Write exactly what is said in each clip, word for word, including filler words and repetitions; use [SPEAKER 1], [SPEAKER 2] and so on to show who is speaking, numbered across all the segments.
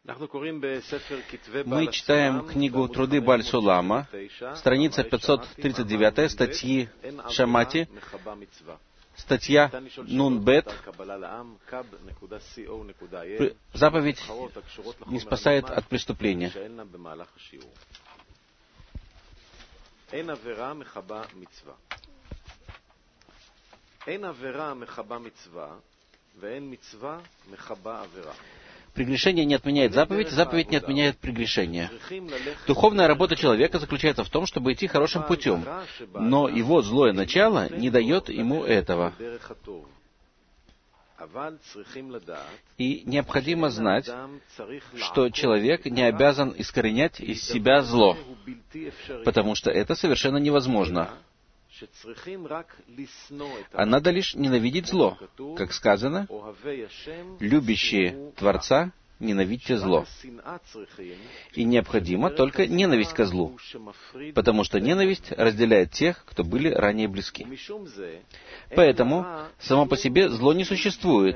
[SPEAKER 1] Мы читаем книгу «Труды Бааль-Сулама», страница пятьсот тридцать девять, статьи Шамати, статья Нун-Бет. Заповедь не спасает от преступления. Прегрешение не отменяет заповедь, заповедь не отменяет прегрешение. Духовная работа человека заключается в том, чтобы идти хорошим путем, но его злое начало не дает ему этого. И необходимо знать, что человек не обязан искоренять из себя зло, потому что это совершенно невозможно. А надо лишь ненавидеть зло. Как сказано, любящие Творца, ненавидьте зло. И необходима только ненависть ко злу, потому что ненависть разделяет тех, кто были ранее близки. Поэтому само по себе зло не существует,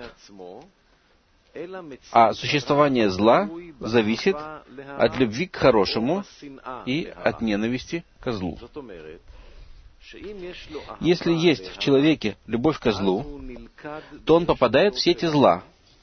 [SPEAKER 1] а существование зла зависит от любви к хорошему и от ненависти ко злу. Если есть в человеке любовь ко злу, то он попадает в сети зла.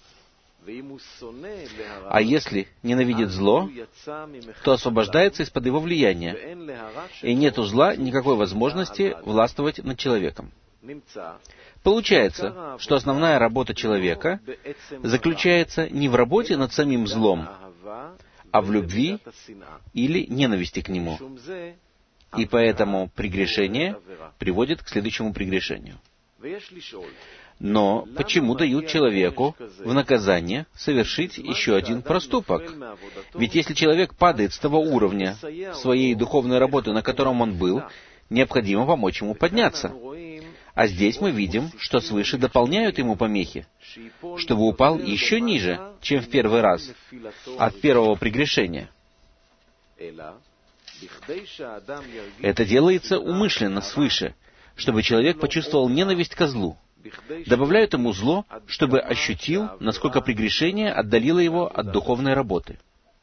[SPEAKER 1] А если ненавидит зло, то освобождается из-под его влияния, и нет у зла никакой возможности властвовать над человеком. Получается, что основная работа человека заключается не в работе над самим злом, а в любви или ненависти к нему. И поэтому прегрешение приводит к следующему прегрешению. Но почему дают человеку в наказание совершить еще один проступок? Ведь если человек падает с того уровня своей духовной работы, на котором он был, необходимо помочь ему подняться. А здесь мы видим, что свыше дополняют ему помехи, чтобы упал еще ниже, чем в первый раз, от первого прегрешения. Это делается умышленно свыше, чтобы человек почувствовал ненависть ко злу. Добавляют ему зло, чтобы ощутил, насколько прегрешение отдалило его от духовной работы.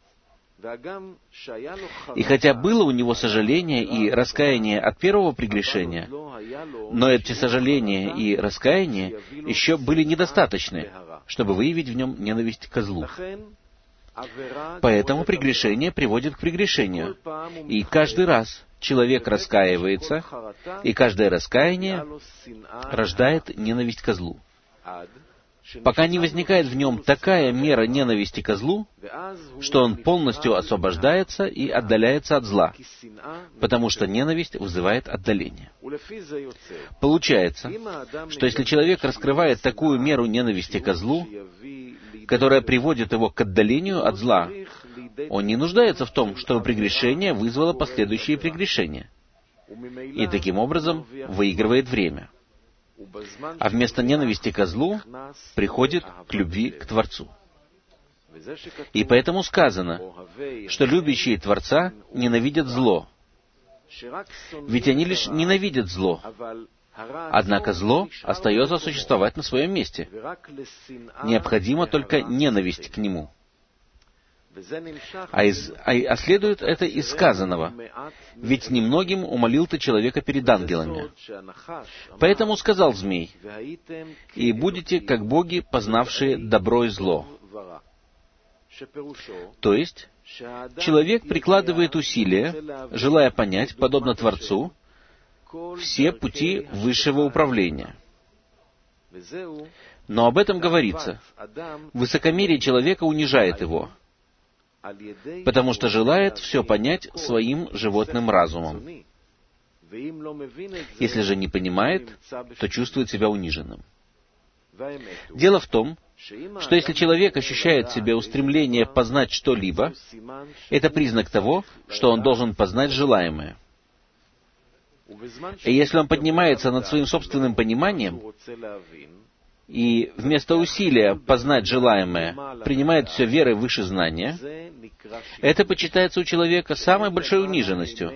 [SPEAKER 1] И хотя было у него сожаление и раскаяние от первого прегрешения, но эти сожаления и раскаяние еще были недостаточны, чтобы выявить в нем ненависть ко злу. Поэтому прегрешение приводит к прегрешению. И каждый раз человек раскаивается, и каждое раскаяние рождает ненависть ко злу. Пока не возникает в нем такая мера ненависти ко злу, что он полностью освобождается и отдаляется от зла, потому что ненависть вызывает отдаление. Получается, что если человек раскрывает такую меру ненависти ко злу, которая приводит его к отдалению от зла, он не нуждается в том, чтобы прегрешение вызвало последующие прегрешения. И таким образом выигрывает время. А вместо ненависти ко злу приходит к любви к Творцу. И поэтому сказано, что любящие Творца ненавидят зло. Ведь они лишь ненавидят зло. Однако зло остается существовать на своем месте. Необходима только ненависть к нему. А, из, а, а следует это из сказанного. Ведь немногим умолил ты человека перед ангелами. Поэтому сказал змей, и будете как боги, познавшие добро и зло. То есть, человек прикладывает усилия, желая понять, подобно Творцу, все пути высшего управления. Но об этом говорится. Высокомерие человека унижает его, потому что желает все понять своим животным разумом. Если же не понимает, то чувствует себя униженным. Дело в том, что если человек ощущает в себе устремление познать что-либо, это признак того, что он должен познать желаемое. И если он поднимается над своим собственным пониманием, и вместо усилия познать желаемое принимает все верой выше знания, это почитается у человека самой большой униженностью.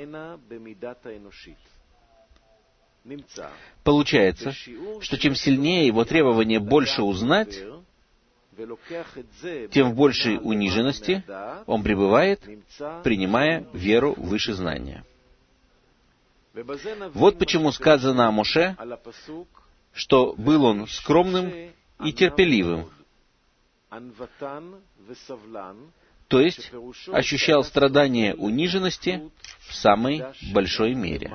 [SPEAKER 1] Получается, что чем сильнее его требование больше узнать, тем в большей униженности он пребывает, принимая веру выше знания. Вот почему сказано о Моше, что был он скромным и терпеливым, то есть ощущал страдания униженности в самой большой мере.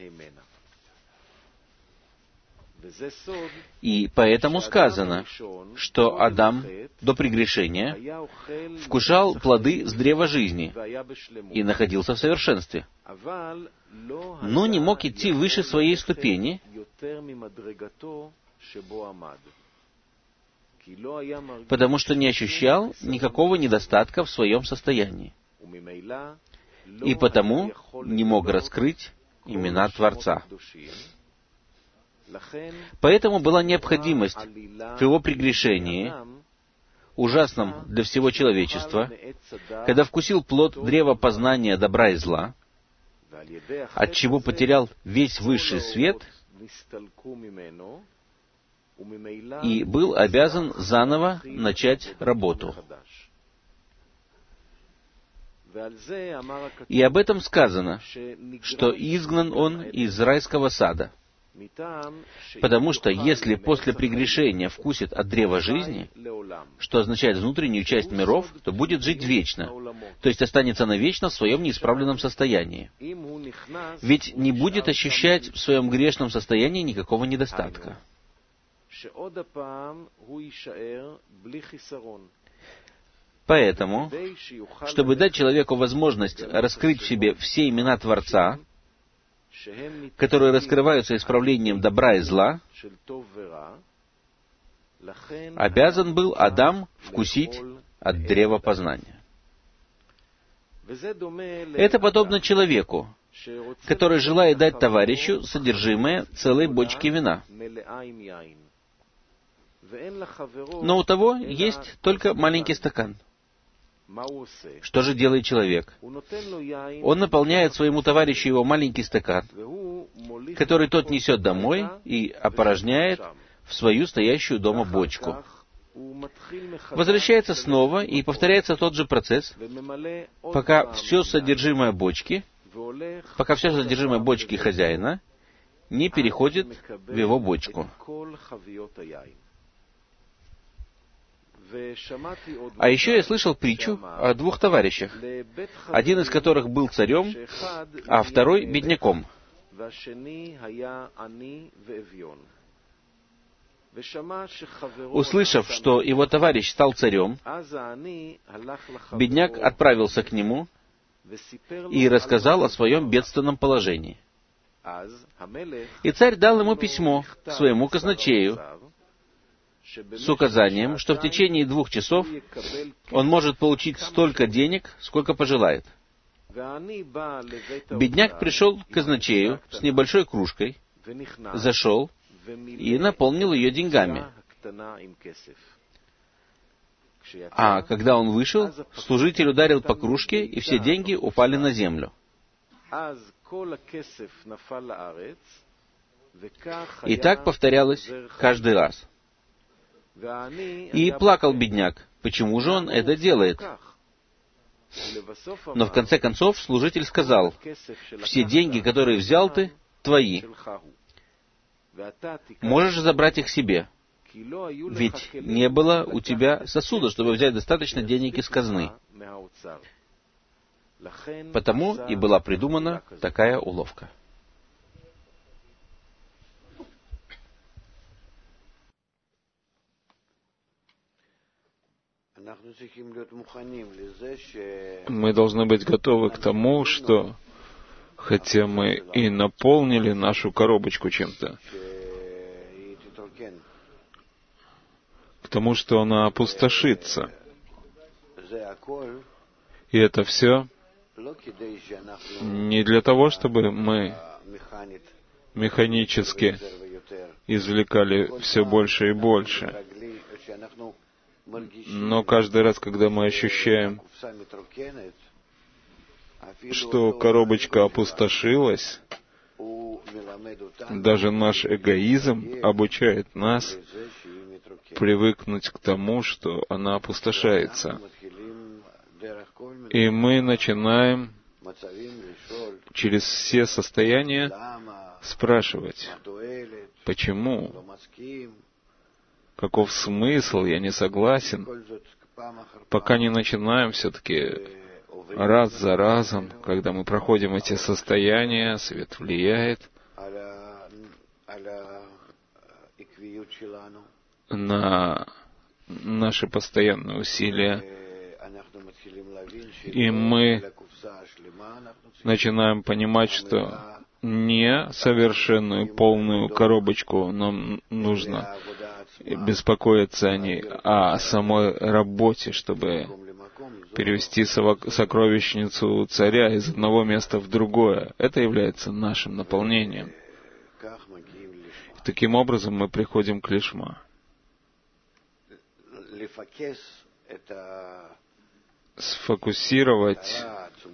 [SPEAKER 1] И поэтому сказано, что Адам до прегрешения вкушал плоды с древа жизни и находился в совершенстве, но не мог идти выше своей ступени, потому что не ощущал никакого недостатка в своем состоянии, и потому не мог раскрыть имена Творца. Поэтому была необходимость в его прегрешении, ужасном для всего человечества, когда вкусил плод древа познания добра и зла, отчего потерял весь высший свет и был обязан заново начать работу. И об этом сказано, что изгнан он из райского сада, потому что если после прегрешения вкусит от древа жизни, что означает внутреннюю часть миров, то будет жить вечно, то есть останется навечно в своем неисправленном состоянии. Ведь не будет ощущать в своем грешном состоянии никакого недостатка. Поэтому, чтобы дать человеку возможность раскрыть в себе все имена Творца, которые раскрываются исправлением добра и зла, обязан был Адам вкусить от древа познания. Это подобно человеку, который желает дать товарищу содержимое целой бочки вина. Но у того есть только маленький стакан. Что же делает человек? Он наполняет своему товарищу его маленький стакан, который тот несет домой и опорожняет в свою стоящую дома бочку. Возвращается снова и повторяется тот же процесс, пока все содержимое бочки, пока все содержимое бочки хозяина не переходит в его бочку. А еще я слышал притчу о двух товарищах, один из которых был царем, а второй — бедняком. Услышав, что его товарищ стал царем, бедняк отправился к нему и рассказал о своем бедственном положении. И царь дал ему письмо своему казначею с указанием, что в течение двух часов он может получить столько денег, сколько пожелает. Бедняк пришел к казначею с небольшой кружкой, зашел и наполнил ее деньгами. А когда он вышел, служитель ударил по кружке, и все деньги упали на землю. И так повторялось каждый раз. И плакал бедняк, почему же он это делает? Но в конце концов служитель сказал: «Все деньги, которые взял ты, твои. Можешь забрать их себе, ведь не было у тебя сосуда, чтобы взять достаточно денег из казны». Потому и была придумана такая уловка.
[SPEAKER 2] Мы должны быть готовы к тому, что, хотя мы и наполнили нашу коробочку чем-то, к тому, что она опустошится. И это все не для того, чтобы мы механически извлекали все больше и больше. Но каждый раз, когда мы ощущаем, что коробочка опустошилась, даже наш эгоизм обучает нас привыкнуть к тому, что она опустошается. И мы начинаем через все состояния спрашивать, почему, каков смысл, я не согласен, пока не начинаем все-таки раз за разом, когда мы проходим эти состояния, свет влияет на наши постоянные усилия, и мы начинаем понимать, что не совершенную полную коробочку нам нужно беспокоиться о ней, а о самой работе, чтобы перевести сокровищницу царя из одного места в другое. Это является нашим наполнением. Таким образом мы приходим к лишма. Сфокусировать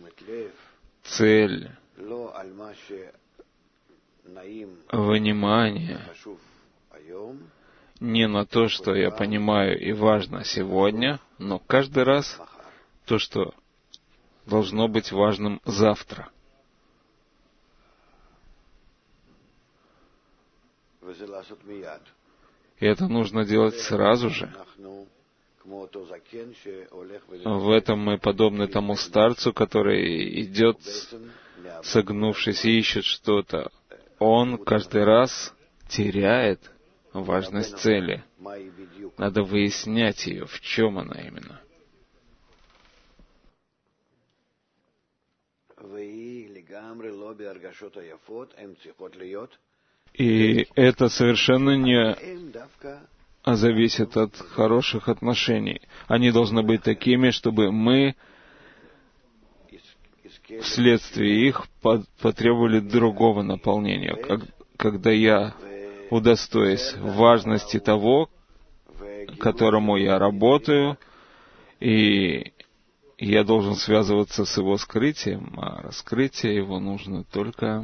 [SPEAKER 2] цель внимания не на то, что я понимаю и важно сегодня, но каждый раз то, что должно быть важным завтра. И это нужно делать сразу же. В этом мы подобны тому старцу, который идет, согнувшись, и ищет что-то. Он каждый раз теряет важность цели. Надо выяснять ее, в чем она именно. И это совершенно не зависит от хороших отношений. Они должны быть такими, чтобы мы вследствие их потребовали другого наполнения. Как, когда я удостоюсь важности того, которому я работаю, и я должен связываться с его скрытием, а раскрытие его нужно только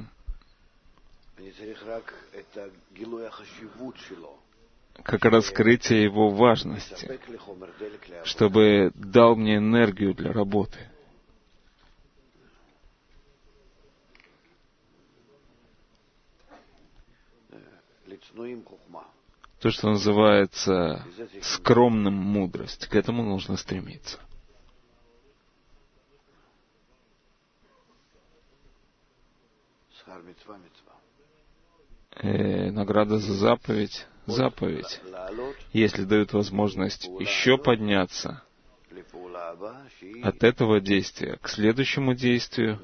[SPEAKER 2] как раскрытие его важности, чтобы дал мне энергию для работы. То, что называется скромным мудрость, к этому нужно стремиться. Э, награда за заповедь, заповедь. Если дают возможность еще подняться от этого действия к следующему действию,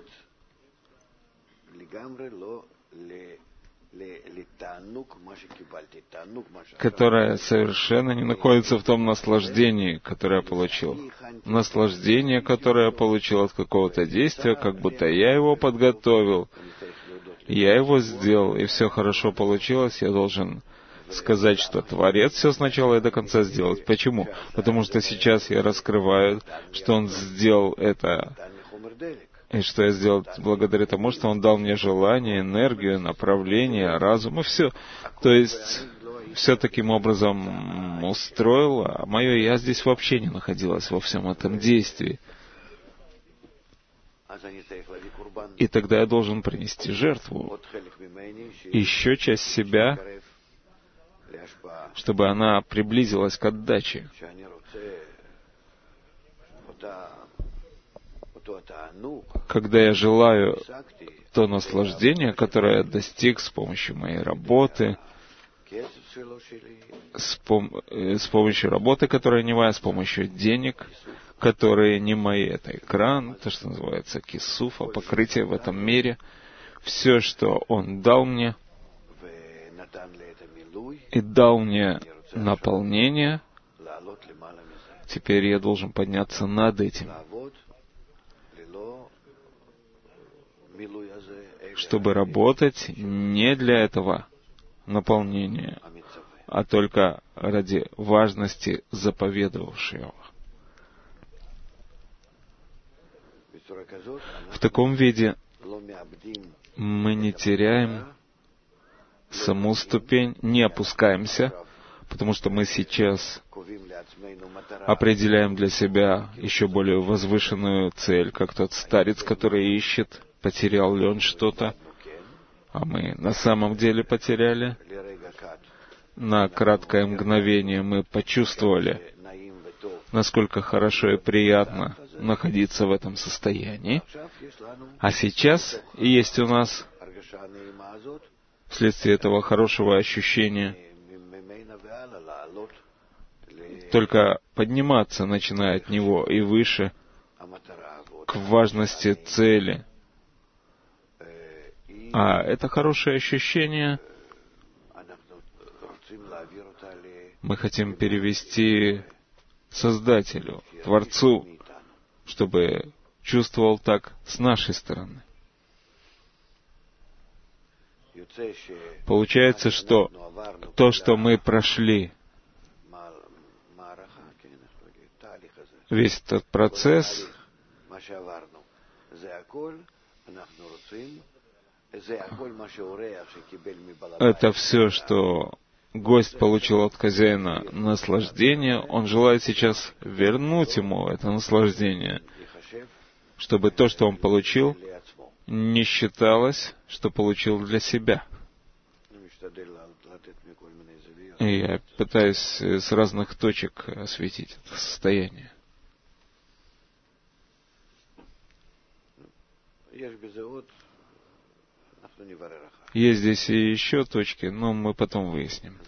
[SPEAKER 2] которое совершенно не находится в том наслаждении, которое я получил. Наслаждение, которое я получил от какого-то действия, как будто я его подготовил, я его сделал, и все хорошо получилось, я должен сказать, что Творец все сначала и до конца сделал. Почему? Потому что сейчас я раскрываю, что Он сделал это, и что я сделал благодаря тому, что Он дал мне желание, энергию, направление, разум, и все. То есть, все таким образом устроил, а мое «я» здесь вообще не находилось во всем этом действии. И тогда я должен принести жертву, еще часть себя, чтобы она приблизилась к отдаче. Когда я желаю то наслаждение, которое я достиг с помощью моей работы, с, пом- с помощью работы, которая не моя, с помощью денег, которые не мои, это экран, то, что называется кисуфа, покрытие в этом мире, все, что Он дал мне, и дал мне наполнение, теперь я должен подняться над этим, чтобы работать не для этого наполнения, а только ради важности заповедовавшего. В таком виде мы не теряем саму ступень, не опускаемся, потому что мы сейчас определяем для себя еще более возвышенную цель, как тот старец, который ищет, потерял ли он что-то, а мы на самом деле потеряли. На краткое мгновение мы почувствовали, насколько хорошо и приятно находиться в этом состоянии. А сейчас есть у нас, вследствие этого хорошего ощущения, только подниматься, начиная от него и выше, к важности цели. А это хорошее ощущение мы хотим перевести Создателю, Творцу, чтобы чувствовал так с нашей стороны. Получается, что то, что мы прошли, весь этот процесс, это все, что гость получил от хозяина наслаждение, он желает сейчас вернуть ему это наслаждение, чтобы то, что он получил, не считалось, что получил для себя. И я пытаюсь с разных точек осветить это состояние. Есть здесь и еще точки, но мы потом выясним.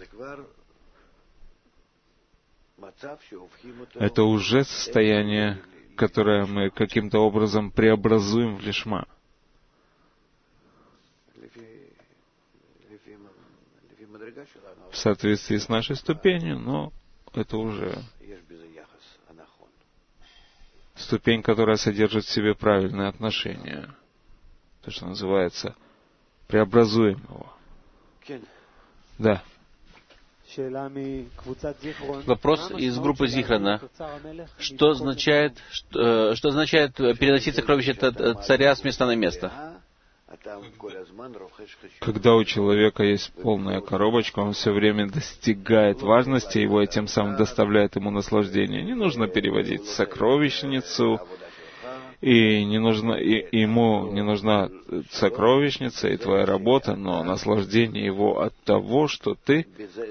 [SPEAKER 2] Это уже состояние, которое мы каким-то образом преобразуем в лишма. В соответствии с нашей ступенью, но это уже ступень, которая содержит в себе правильные отношения. То, что называется преобразуем его. Да.
[SPEAKER 1] Вопрос из группы Зихрана. Что означает, что, что означает переносить сокровища царя с места на место?
[SPEAKER 2] Когда у человека есть полная коробочка, он все время достигает важности его и тем самым доставляет ему наслаждение. Не нужно переводить в сокровищницу, и не нужно, и ему не нужна сокровищница и твоя работа, но наслаждение его от того, что ты,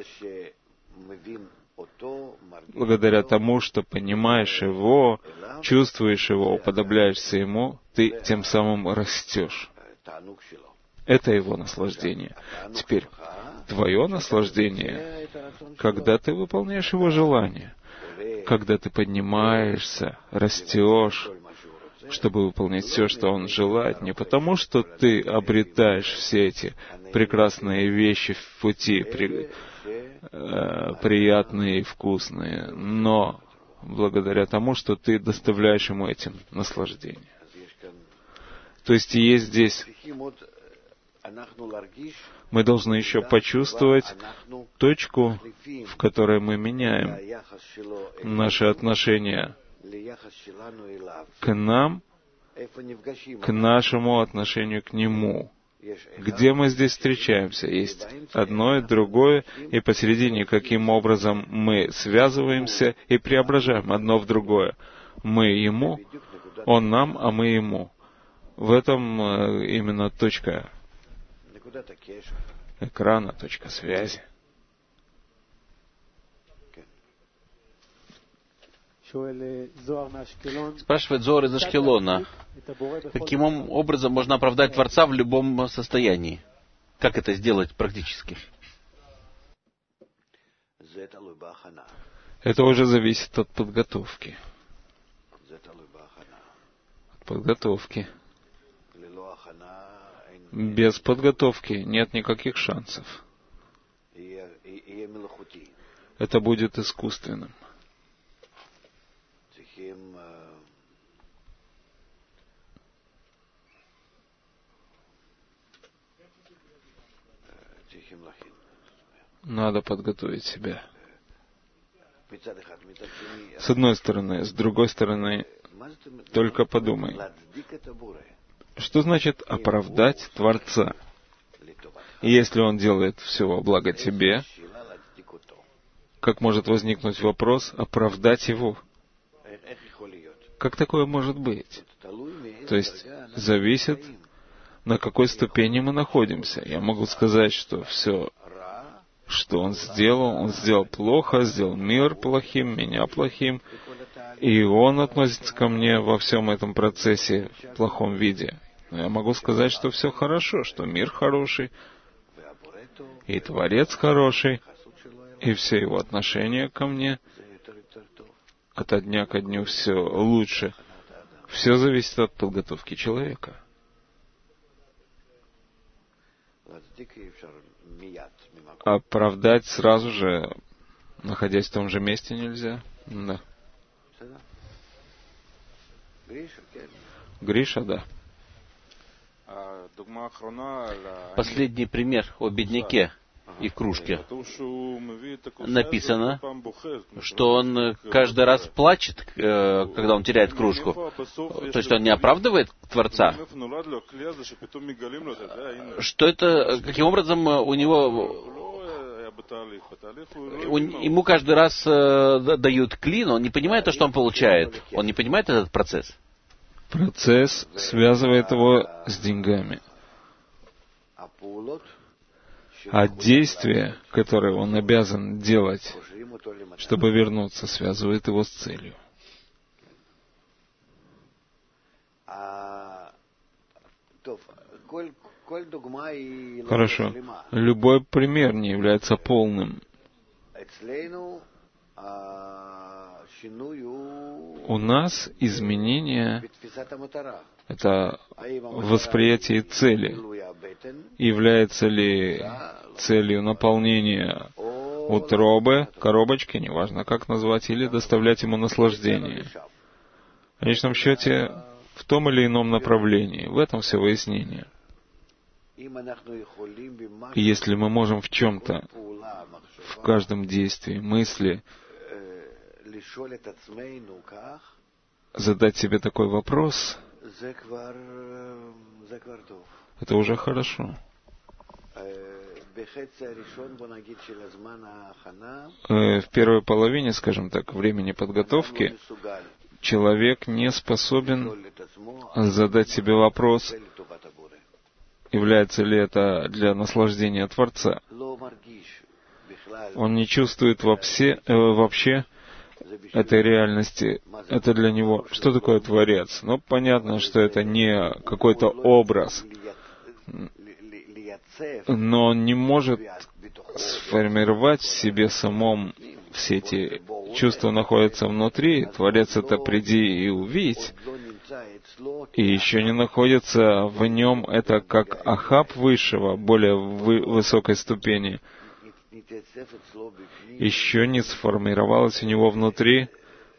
[SPEAKER 2] благодаря тому, что понимаешь его, чувствуешь его, уподобляешься ему, ты тем самым растешь. Это его наслаждение. Теперь, твое наслаждение, когда ты выполняешь его желание, когда ты поднимаешься, растешь, чтобы выполнить все, что он желает, не потому, что ты обретаешь все эти прекрасные вещи в пути, при, э, приятные и вкусные, но благодаря тому, что ты доставляешь ему этим наслаждение. То есть есть здесь, мы должны еще почувствовать точку, в которой мы меняем наши отношения к нам, к нашему отношению к Нему. Где мы здесь встречаемся? Есть одно и другое, и посередине, каким образом мы связываемся и преображаем одно в другое. Мы Ему, Он нам, а мы Ему. В этом именно точка экрана, точка связи.
[SPEAKER 1] Спрашивает Зоар из Ашкелона, каким образом можно оправдать Творца в любом состоянии? Как это сделать практически?
[SPEAKER 2] Это уже зависит от подготовки. От подготовки. Без подготовки нет никаких шансов. Это будет искусственным. Надо подготовить себя. С одной стороны. С другой стороны, только подумай. Что значит оправдать Творца? Если Он делает все во благо тебе, как может возникнуть вопрос оправдать его? Как такое может быть? То есть зависит, на какой ступени мы находимся. Я могу сказать, что все, что он сделал, он сделал плохо, сделал мир плохим, меня плохим, и он относится ко мне во всем этом процессе в плохом виде. Но я могу сказать, что все хорошо, что мир хороший, и Творец хороший, и все его отношения ко мне ото дня ко дню все лучше. Все зависит от подготовки человека. Оправдать сразу же, находясь в том же месте, нельзя. Да. Гриша, да.
[SPEAKER 1] Последний пример о бедняке и кружке. Написано, что он каждый раз плачет, когда он теряет кружку. То есть он не оправдывает Творца. Что это, каким образом у него, ему каждый раз дают кли, но он не понимает то, что он получает. Он не понимает этот процесс.
[SPEAKER 2] Процесс связывает его с деньгами. А действия, которые он обязан делать, чтобы вернуться, связывает его с целью. Хорошо. Любой пример не является полным. У нас изменение — это восприятие цели. Является ли целью наполнения утробы, коробочки, неважно как назвать, или доставлять ему наслаждение. В конечном счете, в том или ином направлении. В этом все выяснение. И если мы можем в чем-то, в каждом действии, мысли, задать себе такой вопрос, это уже хорошо. В первой половине, скажем так, времени подготовки, человек не способен задать себе вопрос, является ли это для наслаждения Творца. Он не чувствует вообще, э, вообще этой реальности. Это для него. Что такое Творец? Ну, понятно, что это не какой-то образ. Но он не может сформировать в себе самом все эти чувства находятся внутри. Творец — это приди и увидь. И еще не находится в нем это как Ахаб высшего, более вы, высокой ступени. Еще не сформировалось у него внутри.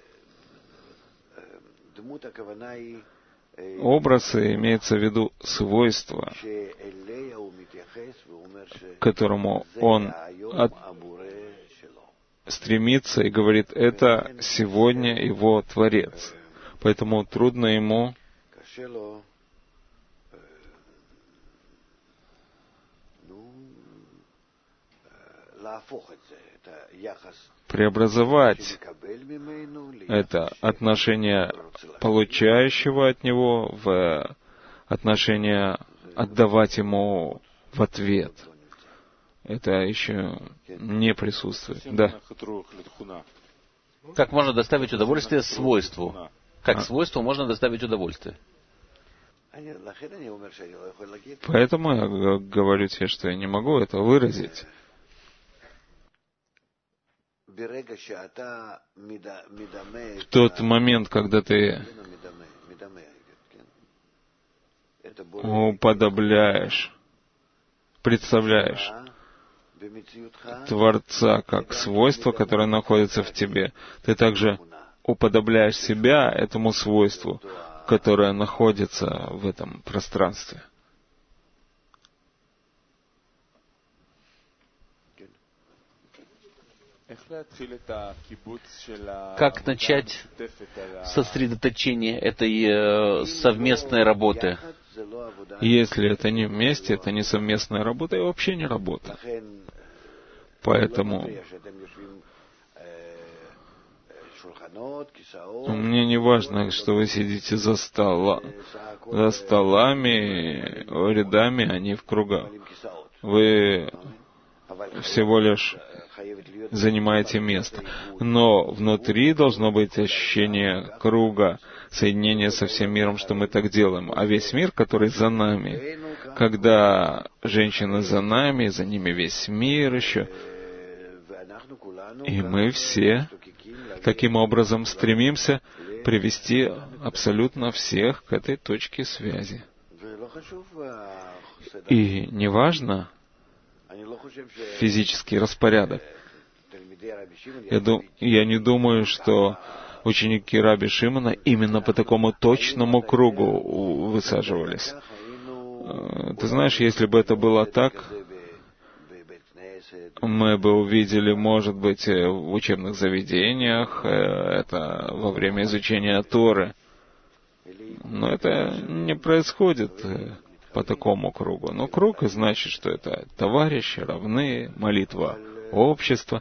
[SPEAKER 2] Образы имеется в виду свойства, к которому он от... стремится и говорит, это сегодня его Творец. Поэтому трудно ему преобразовать это отношение получающего от него в отношение отдавать ему в ответ. Это еще не присутствует. Да.
[SPEAKER 1] Как можно доставить удовольствие свойству? Как свойству можно доставить удовольствие?
[SPEAKER 2] Поэтому я говорю тебе, что я не могу это выразить. В тот момент, когда ты уподобляешь, представляешь Творца как свойство, которое находится в тебе, ты также уподобляешь себя этому свойству, которое находится в этом пространстве.
[SPEAKER 1] Как начать сосредоточение этой совместной работы?
[SPEAKER 2] Если это не вместе, это не совместная работа и вообще не работа. Поэтому Мне не важно, что вы сидите за, стола, за столами, рядами, а не в кругах. Вы всего лишь занимаете место. Но внутри должно быть ощущение круга, соединение со всем миром, что мы так делаем. А весь мир, который за нами, когда женщины за нами, за ними весь мир еще, и мы все таким образом стремимся привести абсолютно всех к этой точке связи. И неважно физический распорядок. Я, дум, я не думаю, что ученики Раби Шимона именно по такому точному кругу высаживались. Ты знаешь, если бы это было так, мы бы увидели, может быть, в учебных заведениях, это во время изучения Торы. Но это не происходит по такому кругу. Но круг значит, что это товарищи, равны, молитва общества.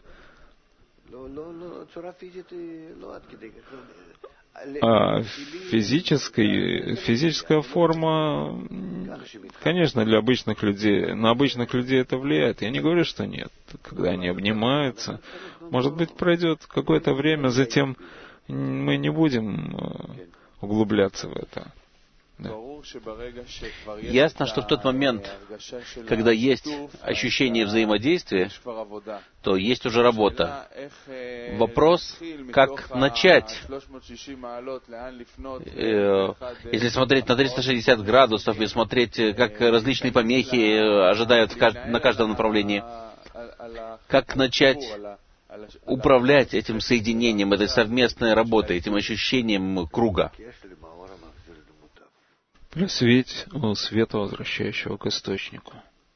[SPEAKER 2] А физическая, физическая форма, конечно, для обычных людей, на обычных людей это влияет. Я не говорю, что нет. Когда они обнимаются, может быть, пройдет какое-то время, затем мы не будем углубляться в это. Да.
[SPEAKER 1] Ясно, что в тот момент, когда есть ощущение взаимодействия, то есть уже работа. Вопрос, как начать. Если смотреть на триста шестьдесят градусов и смотреть, как различные помехи ожидают на каждом направлении, как начать управлять этим соединением, этой совместной работой, этим ощущением круга.
[SPEAKER 2] Плюс ведь у света, возвращающего к источнику.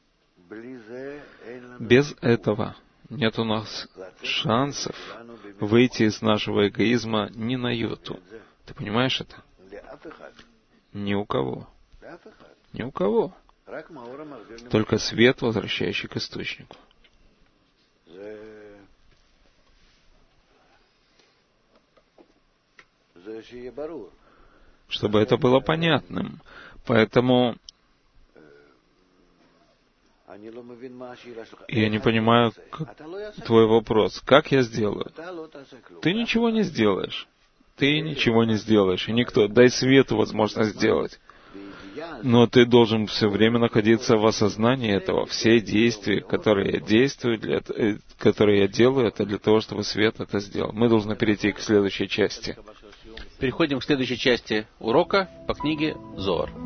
[SPEAKER 2] Без этого нет у нас шансов выйти из нашего эгоизма ни на йоту. Ты понимаешь это? Ни у кого. Ни у кого. Только свет, возвращающий к источнику. Чтобы это было понятным. Поэтому я не понимаю как, твой вопрос. Как я сделаю? Ты ничего не сделаешь. Ты ничего не сделаешь. И никто. Дай свету возможность сделать. Но ты должен все время находиться в осознании этого. Все действия, которые я действую, для, которые я делаю, это для того, чтобы свет это сделал. Мы должны перейти к следующей части.
[SPEAKER 1] Переходим к следующей части урока по книге Зоар.